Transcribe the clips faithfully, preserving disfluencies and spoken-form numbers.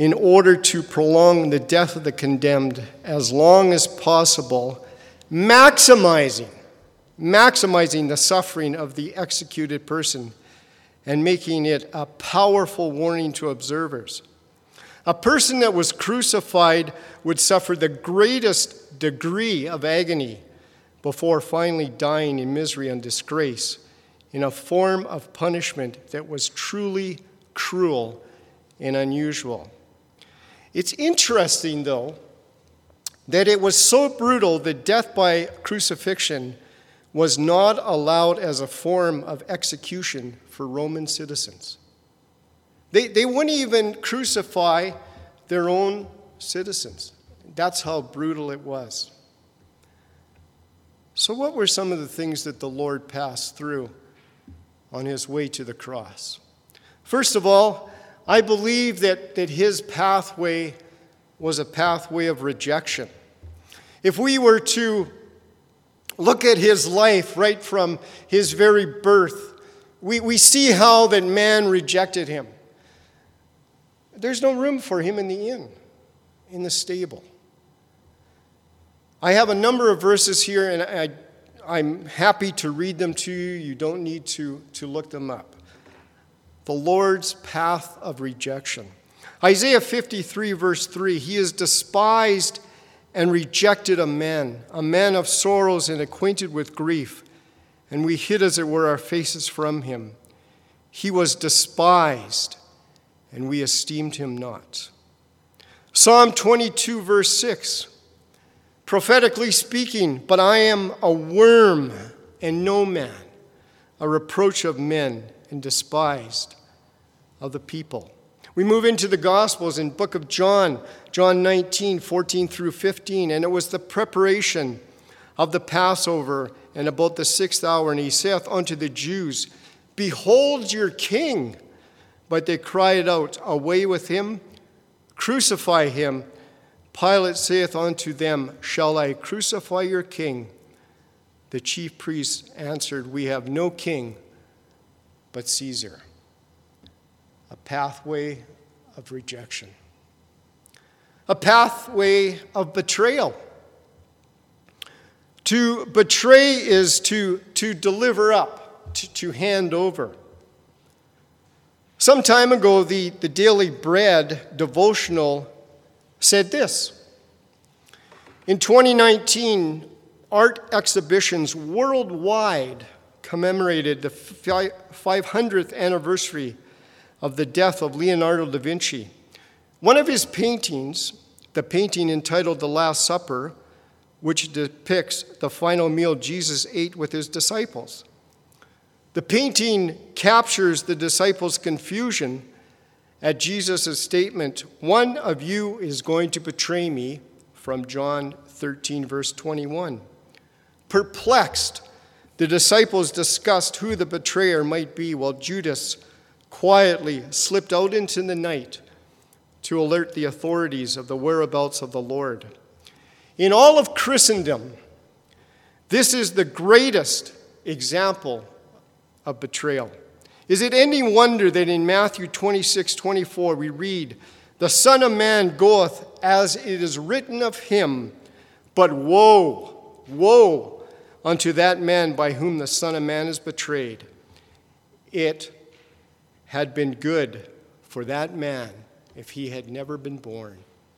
in order to prolong the death of the condemned as long as possible, maximizing, maximizing the suffering of the executed person and making it a powerful warning to observers. A person that was crucified would suffer the greatest degree of agony before finally dying in misery and disgrace in a form of punishment that was truly cruel and unusual. It's interesting, though, that it was so brutal that death by crucifixion was not allowed as a form of execution for Roman citizens. They, they wouldn't even crucify their own citizens. That's how brutal it was. So what were some of the things that the Lord passed through on his way to the cross? First of all, I believe that, that his pathway was a pathway of rejection. If we were to look at his life right from his very birth, we, we see how that man rejected him. There's no room for him in the inn, in the stable. I have a number of verses here, and I, I'm happy to read them to you. You don't need to, to look them up. The Lord's path of rejection. Isaiah fifty-three, verse three, he is despised and rejected of men, a man of sorrows and acquainted with grief, and we hid, as it were, our faces from him. He was despised, and we esteemed him not. Psalm twenty-two, verse six, prophetically speaking, but I am a worm and no man, a reproach of men and despised of the people. We move into the Gospels in book of John, John nineteen, fourteen through fifteen, and it was the preparation of the Passover and about the sixth hour, and he saith unto the Jews, Behold your king! But they cried out, Away with him, crucify him. Pilate saith unto them, Shall I crucify your king? The chief priests answered, We have no king but Caesar. A pathway of rejection. A pathway of betrayal. To betray is to, to deliver up, to, to hand over. Some time ago, the, the Daily Bread devotional said this. In twenty nineteen, art exhibitions worldwide commemorated the five hundredth anniversary of the death of Leonardo da Vinci. One of his paintings, the painting entitled The Last Supper, which depicts the final meal Jesus ate with his disciples. The painting captures the disciples' confusion at Jesus' statement, One of you is going to betray me, from John thirteen, verse twenty-one. Perplexed, the disciples discussed who the betrayer might be, while Judas quietly slipped out into the night to alert the authorities of the whereabouts of the Lord. In all of Christendom, this is the greatest example of betrayal. Is it any wonder that in Matthew twenty-six, twenty-four we read, The Son of Man goeth as it is written of him, but woe, woe unto that man by whom the Son of Man is betrayed. It had been good for that man if he had never been born.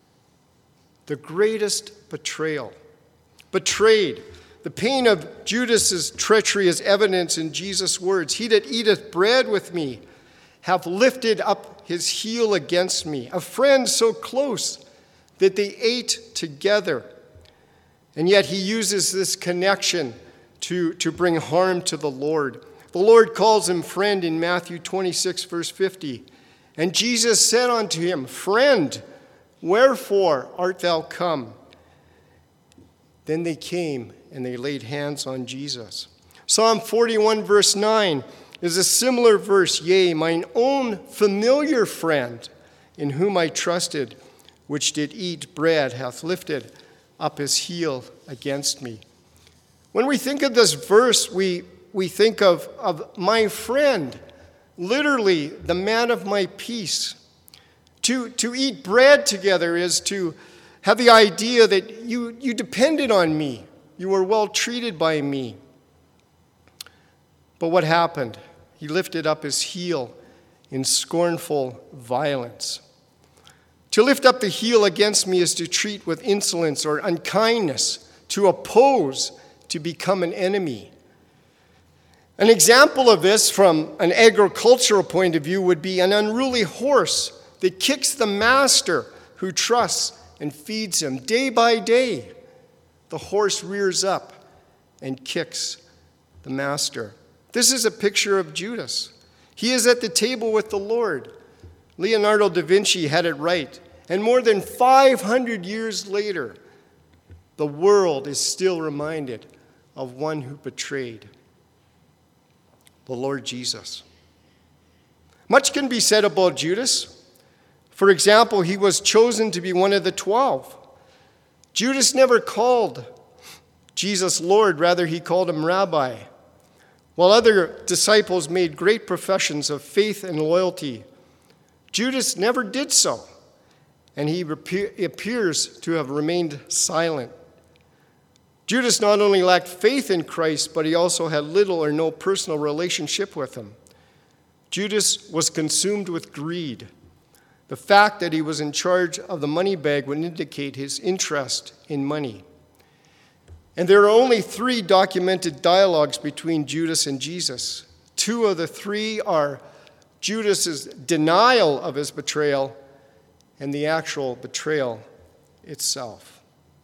The greatest betrayal. Betrayed. The pain of Judas's treachery is evidence in Jesus' words. He that eateth bread with me hath lifted up his heel against me. A friend so close that they ate together. And yet he uses this connection to, to bring harm to the Lord. The Lord calls him friend in Matthew twenty-six, verse fifty. And Jesus said unto him, Friend, wherefore art thou come? Then they came and they laid hands on Jesus. Psalm forty-one, verse nine is a similar verse. Yea, mine own familiar friend, in whom I trusted, which did eat bread, hath lifted up his heel against me. When we think of this verse, we, we think of, of my friend, literally the man of my peace. To, to eat bread together is to have the idea that you, you depended on me. You were well treated by me. But what happened? He lifted up his heel in scornful violence. To lift up the heel against me is to treat with insolence or unkindness, to oppose, to become an enemy. An example of this from an agricultural point of view would be an unruly horse that kicks the master who trusts and feeds him day by day. The horse rears up and kicks the master. This is a picture of Judas. He is at the table with the Lord. Leonardo da Vinci had it right. And more than five hundred years later, the world is still reminded of one who betrayed the Lord Jesus. Much can be said about Judas. For example, he was chosen to be one of the twelve. Judas never called Jesus Lord, rather he called him Rabbi. While other disciples made great professions of faith and loyalty, Judas never did so, and he appears to have remained silent. Judas not only lacked faith in Christ, but he also had little or no personal relationship with him. Judas was consumed with greed. The fact that he was in charge of the money bag would indicate his interest in money. And there are only three documented dialogues between Judas and Jesus. Two of the three are Judas's denial of his betrayal and the actual betrayal itself.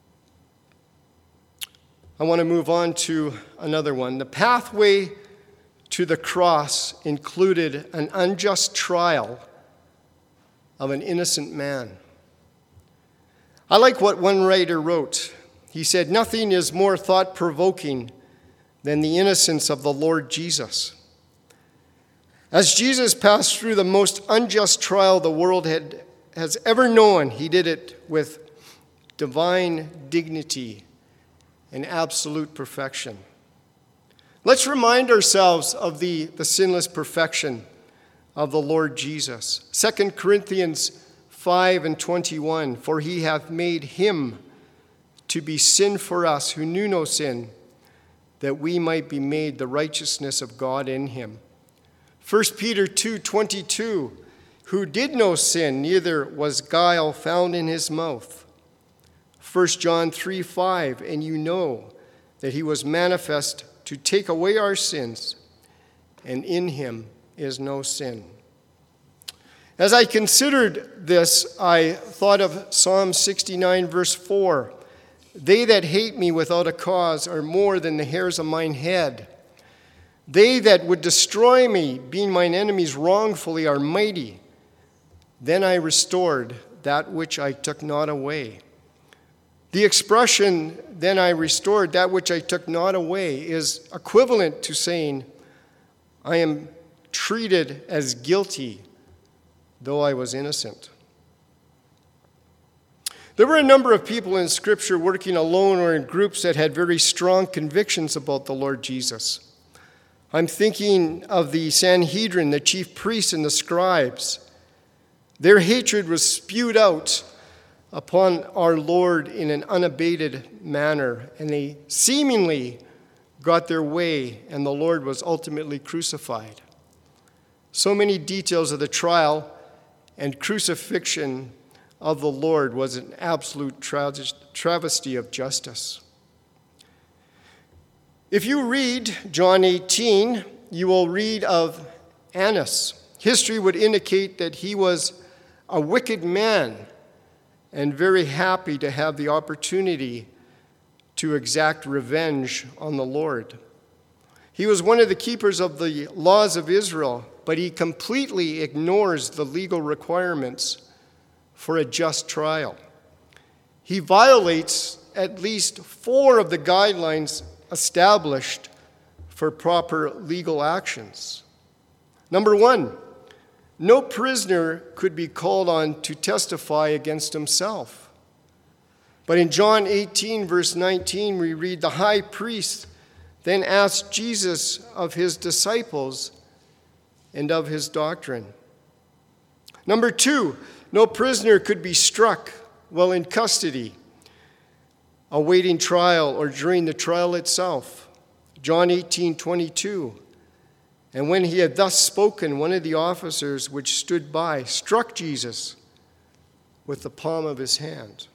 I want to move on to another one. The pathway to the cross included an unjust trial of an innocent man. I like what one writer wrote. He said, "Nothing is more thought-provoking than the innocence of the Lord Jesus. As Jesus passed through the most unjust trial the world had, has ever known, he did it with divine dignity and absolute perfection." Let's remind ourselves of the, the sinless perfection of the Lord Jesus. Second Corinthians five and twenty-one, "For he hath made him to be sin for us who knew no sin, that we might be made the righteousness of God in him." First Peter two twenty-two, "Who did no sin, neither was guile found in his mouth." First John three five, "And you know that he was manifest to take away our sins, and in him is no sin." As I considered this, I thought of Psalm sixty-nine, verse four. "They that hate me without a cause are more than the hairs of mine head. They that would destroy me, being mine enemies wrongfully, are mighty. Then I restored that which I took not away." The expression, "then I restored that which I took not away," is equivalent to saying, I am treated as guilty, though I was innocent. There were a number of people in Scripture working alone or in groups that had very strong convictions about the Lord Jesus. I'm thinking of the Sanhedrin, the chief priests and the scribes. Their hatred was spewed out upon our Lord in an unabated manner, and they seemingly got their way, and the Lord was ultimately crucified. So many details of the trial and crucifixion of the Lord was an absolute tra- travesty of justice. If you read John eighteen, you will read of Annas. History would indicate that he was a wicked man and very happy to have the opportunity to exact revenge on the Lord. He was one of the keepers of the laws of Israel, but he completely ignores the legal requirements for a just trial. He violates at least four of the guidelines established for proper legal actions. Number one, no prisoner could be called on to testify against himself. But in John eighteen, verse nineteen, we read, "The high priest then asked Jesus of his disciples and of his doctrine." Number two, No prisoner could be struck while in custody, awaiting trial, or during the trial itself. John eighteen twenty-two. And when he had thus spoken, one of the officers which stood by struck Jesus with the palm of his hand.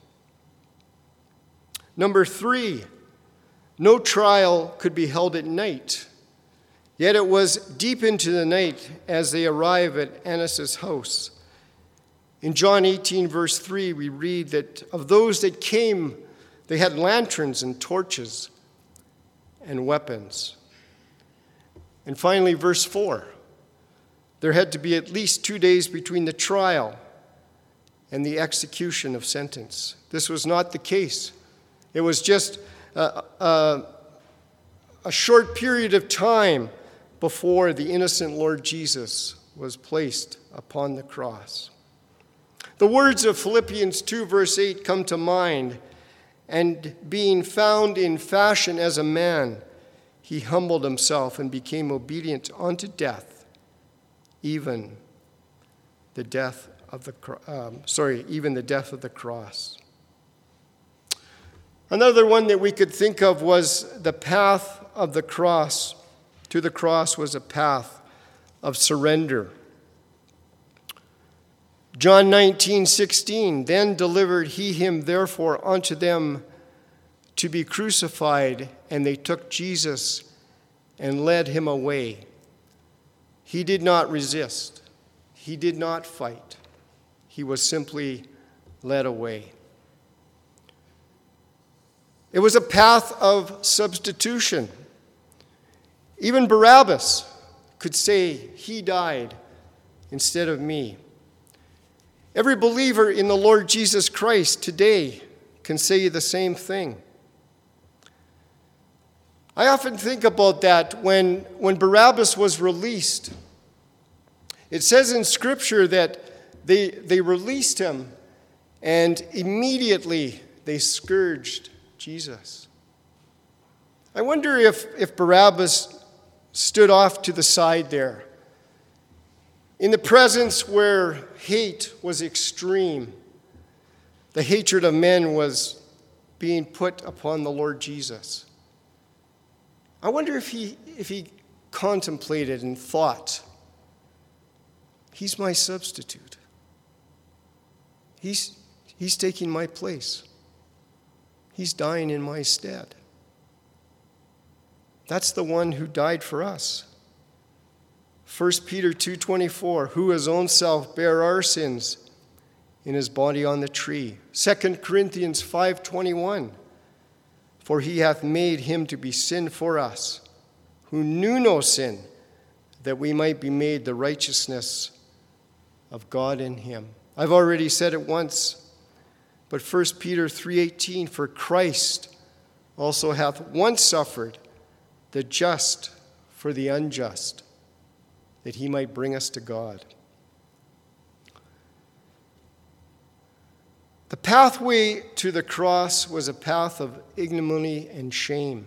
Number three, no trial could be held at night. Yet it was deep into the night as they arrive at Annas' house. In John eighteen, verse three, we read that of those that came, they had lanterns and torches and weapons. And finally, verse four, there had to be at least two days between the trial and the execution of sentence. This was not the case. It was just a, a, a short period of time before the innocent Lord Jesus was placed upon the cross. The words of Philippians two, verse eight come to mind. And being found in fashion as a man, he humbled himself and became obedient unto death, even the death of the um, sorry, even the death of the cross. Another one that we could think of was the path of the cross. To the cross was a path of surrender. John nineteen sixteen, then delivered he him therefore unto them to be crucified, and they took Jesus and led him away. He did not resist. He did not fight. He was simply led away. It was a path of substitution. Even Barabbas could say, he died instead of me. Every believer in the Lord Jesus Christ today can say the same thing. I often think about that when, when Barabbas was released. It says in Scripture that they, they released him and immediately they scourged Jesus. I wonder if, if Barabbas stood off to the side there, in the presence where hate was extreme. The hatred of men was being put upon the Lord Jesus. I wonder if he, if he contemplated and thought, he's my substitute. He's, he's taking my place. He's dying in my stead. That's the one who died for us. First Peter two twenty-four, who his own self bare our sins in his body on the tree. Second Corinthians five twenty-one, for he hath made him to be sin for us, who knew no sin, that we might be made the righteousness of God in him. I've already said it once, but First Peter three eighteen, for Christ also hath once suffered the just for the unjust, that he might bring us to God. The pathway to the cross was a path of ignominy and shame.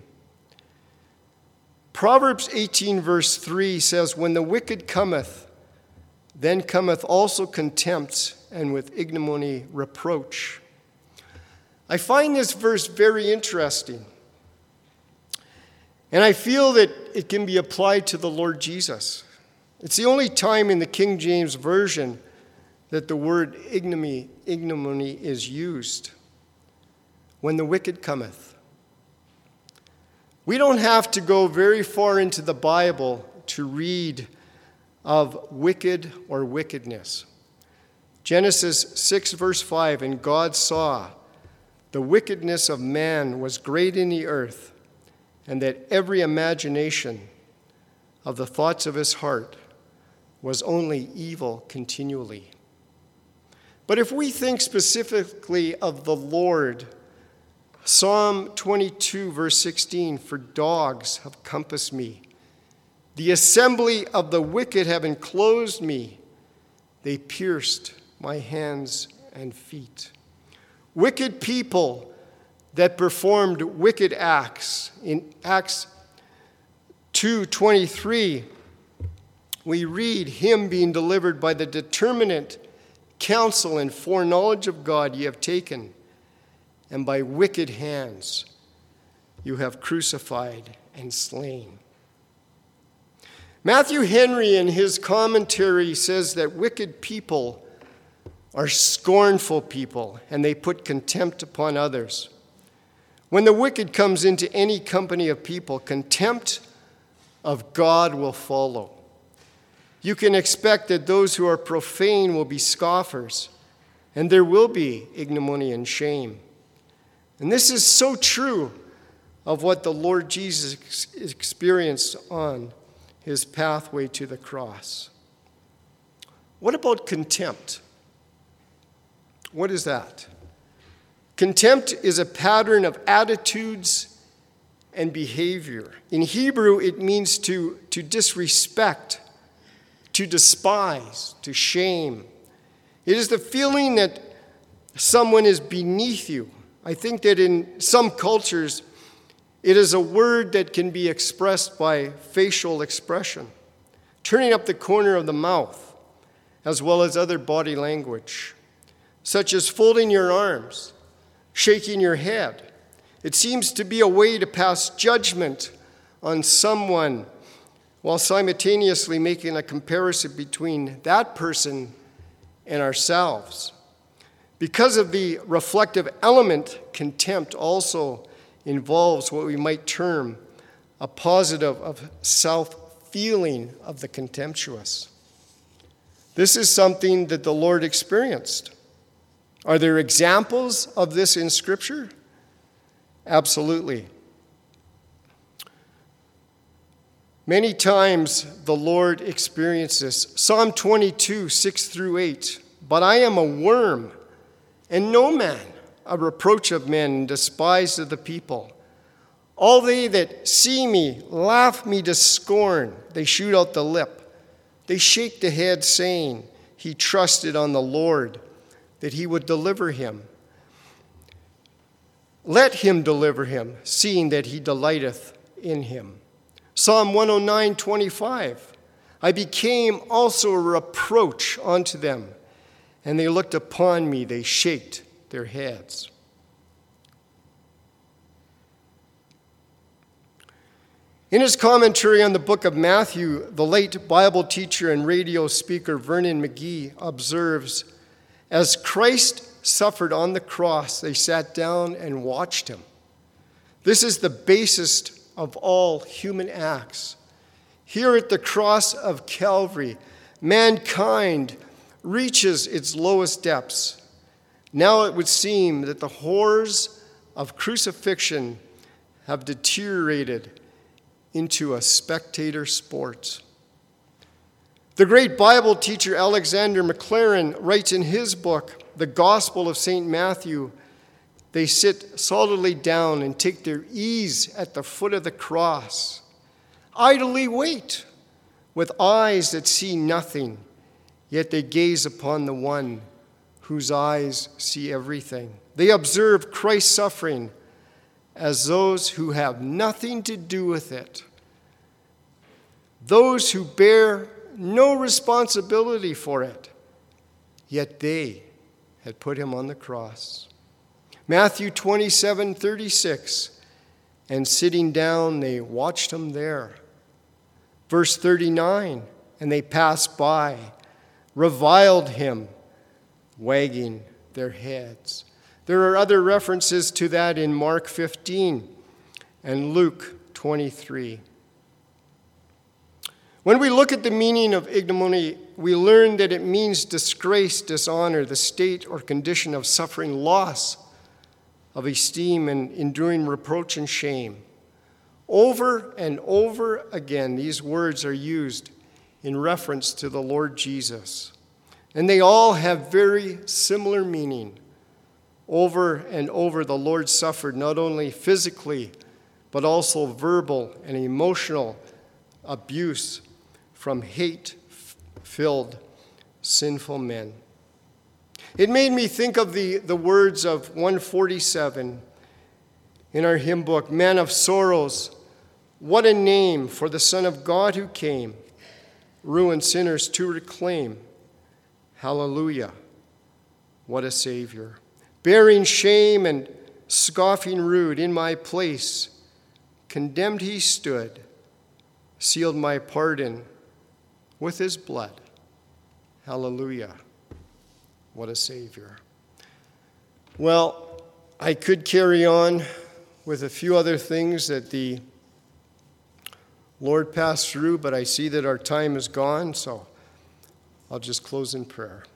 Proverbs eighteen, verse three says, when the wicked cometh, then cometh also contempt, and with ignominy reproach. I find this verse very interesting. And I feel that it can be applied to the Lord Jesus. It's the only time in the King James Version that the word ignominy, ignominy is used. When the wicked cometh. We don't have to go very far into the Bible to read of wicked or wickedness. Genesis six, verse five, and God saw the wickedness of man was great in the earth, and that every imagination of the thoughts of his heart was only evil continually. But if we think specifically of the Lord, Psalm twenty-two, verse sixteen, for dogs have compassed me. The assembly of the wicked have enclosed me. They pierced my hands and feet. Wicked people that performed wicked acts. In Acts two twenty-three, we read him being delivered by the determinate counsel and foreknowledge of God ye have taken, and by wicked hands you have crucified and slain. Matthew Henry, in his commentary, says that wicked people are scornful people, and they put contempt upon others. When the wicked comes into any company of people, contempt of God will follow. You can expect that those who are profane will be scoffers, and there will be ignominy and shame. And this is so true of what the Lord Jesus experienced on his pathway to the cross. What about contempt? What is that? Contempt is a pattern of attitudes and behavior. In Hebrew, it means to, to disrespect, to despise, to shame. It is the feeling that someone is beneath you. I think that in some cultures, it is a word that can be expressed by facial expression, turning up the corner of the mouth, as well as other body language, such as folding your arms, shaking your head. It seems to be a way to pass judgment on someone while simultaneously making a comparison between that person and ourselves. Because of the reflective element, contempt also involves what we might term a positive of self-feeling of the contemptuous. This is something that the Lord experienced. Are there examples of this in Scripture? Absolutely. Many times the Lord experienced this. Psalm twenty-two, six through eight. But I am a worm, and no man, a reproach of men, and despised of the people. All they that see me laugh me to scorn. They shoot out the lip. They shake the head, saying, He trusted on the Lord, that he would deliver him. Let him deliver him, seeing that he delighteth in him. Psalm one oh nine, twenty-five. I became also a reproach unto them, and they looked upon me, they shaked their heads. In his commentary on the book of Matthew, the late Bible teacher and radio speaker Vernon McGee observes, as Christ suffered on the cross, they sat down and watched him. This is the basis of all human acts. Here at the cross of Calvary, mankind reaches its lowest depths. Now it would seem that the horrors of crucifixion have deteriorated into a spectator sport. The great Bible teacher Alexander Maclaren writes in his book, The Gospel of Saint Matthew, they sit solidly down and take their ease at the foot of the cross, idly wait, with eyes that see nothing, yet they gaze upon the one whose eyes see everything. They observe Christ's suffering as those who have nothing to do with it, those who bear no responsibility for it, yet they had put him on the cross. Matthew twenty-seven, thirty-six, and sitting down they watched him there. Verse thirty-nine, and they passed by, reviled him, wagging their heads. There are other references to that in Mark fifteen and Luke twenty-three. When we look at the meaning of ignominy, we learn that it means disgrace, dishonor, the state or condition of suffering loss of esteem and enduring reproach and shame. Over and over again, these words are used in reference to the Lord Jesus. And they all have very similar meaning. Over and over, the Lord suffered not only physically, but also verbal and emotional abuse from hate-filled, sinful men. It made me think of the, the words of one forty-seven in our hymn book, Man of Sorrows, what a name for the Son of God who came, ruined sinners to reclaim. Hallelujah, What a Savior. Bearing shame and scoffing rude in my place, condemned he stood, sealed my pardon with his blood. Hallelujah. What a Savior. Well, I could carry on with a few other things that the Lord passed through, but I see that our time is gone, so I'll just close in prayer.